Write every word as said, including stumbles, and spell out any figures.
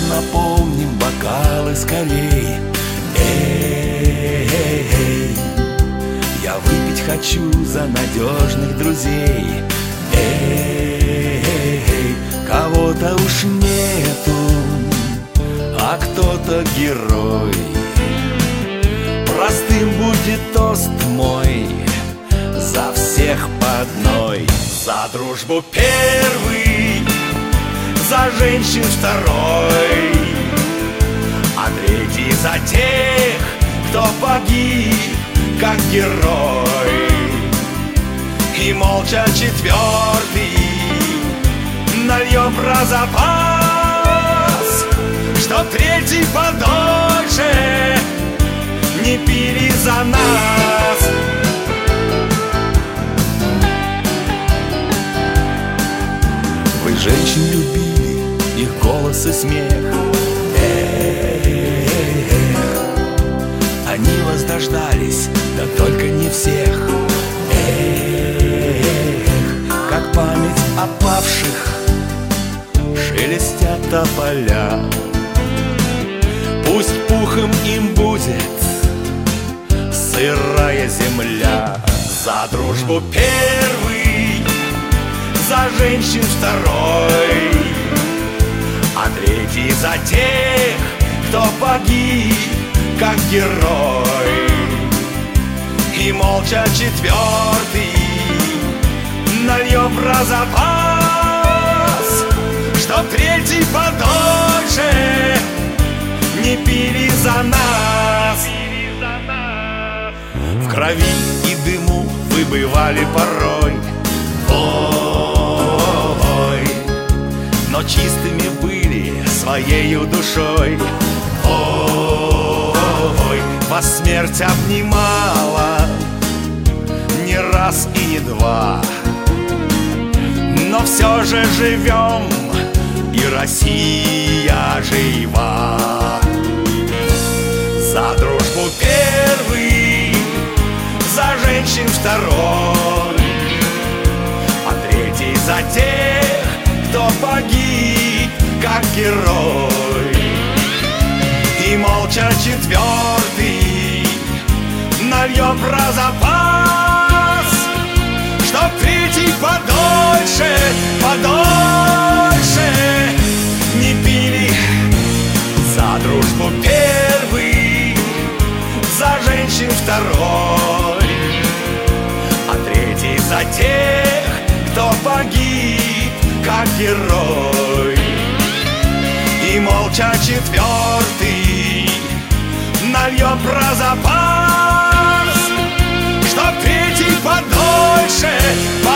наполним бокалы скорей. Эй, я выпить хочу за надежных друзей. Эй, кого-то уж нету, а кто-то герой. Простым будет тост мой за всех по одной. За дружбу первый, за женщин второй, а третий за тех, кто погиб как герой. И молча четвертый нальем про запас, чтоб третий подольше не пили за нас. Вы женщин любили, их голос и смех. Эх, они вас дождались, да только не всех. Эх, как память о павших шелестят тополя. Пусть пухом им будет сырая земля. За дружбу первый, за женщин второй, а третий за тех, кто погиб как герой. И молча четвертый нальем про запас, чтоб третий подольше не пили за нас. В крови и дыму вы бывали порой, ой, но чистыми были своею душой. Ой, вас смерть обнимала не раз и не два, но все же живем, и Россия жива. За дружбу первый, за женщин второй, а третий за тех, кто погиб как герой. И молча четвертый нальем про запас, чтоб третий подольше, подольше не пили. За дружбу первый, за женщин второй, а третий за тех, кто погиб как герой. И молча четвертый нальем про запас, чтоб третий подольше,